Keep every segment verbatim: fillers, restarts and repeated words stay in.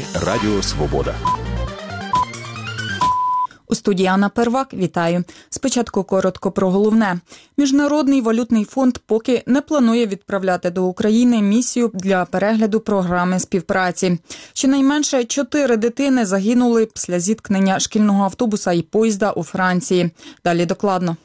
Радіо Свобода. У студії Анна Первак. Вітаю. Спочатку коротко про головне. Міжнародний валютний фонд поки не планує відправляти до України місію для перегляду програми співпраці. Щонайменше чотири дитини загинули після зіткнення шкільного автобуса і поїзда у Франції. Далі докладно.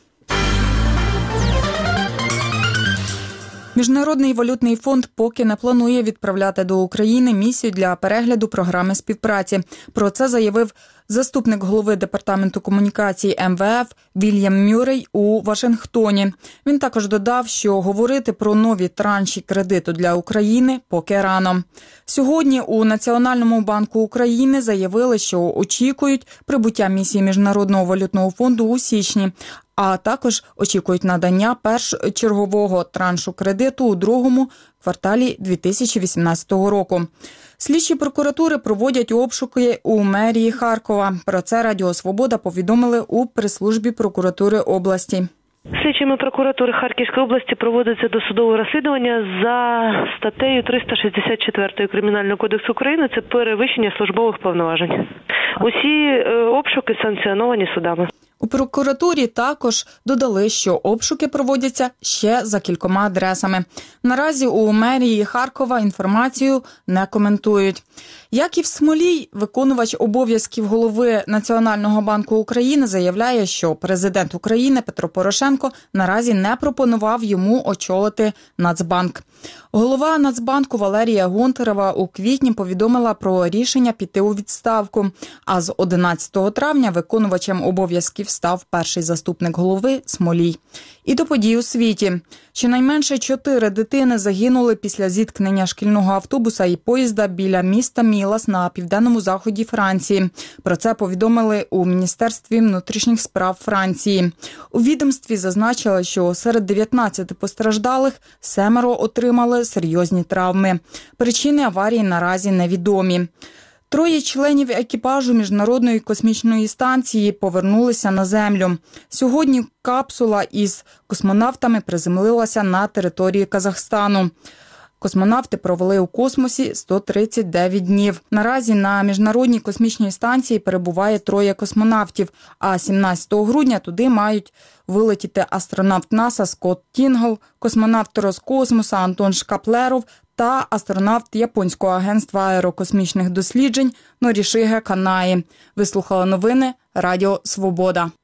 Міжнародний валютний фонд поки не планує відправляти до України місію для перегляду програми співпраці. Про це заявив заступник голови Департаменту комунікацій ем ве еф Вільям Мюррей у Вашингтоні. Він також додав, що говорити про нові транші кредиту для України поки рано. Сьогодні у Національному банку України заявили, що очікують прибуття місії Міжнародного валютного фонду у січні, а також очікують надання першочергового траншу кредиту у другому кварталі дві тисячі вісімнадцятого року. Слідчі прокуратури проводять обшуки у мерії Харкова. Про це Радіо Свобода повідомили у прес-службі прокуратури області. Слідчими прокуратури Харківської області проводиться досудове розслідування за статтею триста шістдесят чотири Кримінального кодексу України. Це перевищення службових повноважень. Усі обшуки санкціоновані судами. У прокуратурі також додали, що обшуки проводяться ще за кількома адресами. Наразі у мерії Харкова інформацію не коментують. Яків Смолій, виконувач обов'язків голови Національного банку України, заявляє, що президент України Петро Порошенко наразі не пропонував йому очолити Нацбанк. Голова Нацбанку Валерія Гонтарева у квітні повідомила про рішення піти у відставку, а з одинадцятого травня виконувачем обов'язків став перший заступник голови Смолій. І до подій у світі. Щонайменше чотири дитини загинули після зіткнення шкільного автобуса і поїзда біля міста Мілас на південному заході Франції. Про це повідомили у Міністерстві внутрішніх справ Франції. У відомстві зазначили, що серед дев'ятнадцяти постраждалих семеро отримали серйозні травми. Причини аварії наразі невідомі. Троє членів екіпажу Міжнародної космічної станції повернулися на Землю. Сьогодні капсула із космонавтами приземлилася на території Казахстану. Космонавти провели у космосі сто тридцять дев'ять днів. Наразі на Міжнародній космічній станції перебуває троє космонавтів, а сімнадцятого грудня туди мають вилетіти астронавт НАСА Скотт Тінгл, космонавт Роскосмоса Антон Шкаплеров та астронавт Японського агентства аерокосмічних досліджень Норішиге Канаї. Ви слухали новини Радіо Свобода.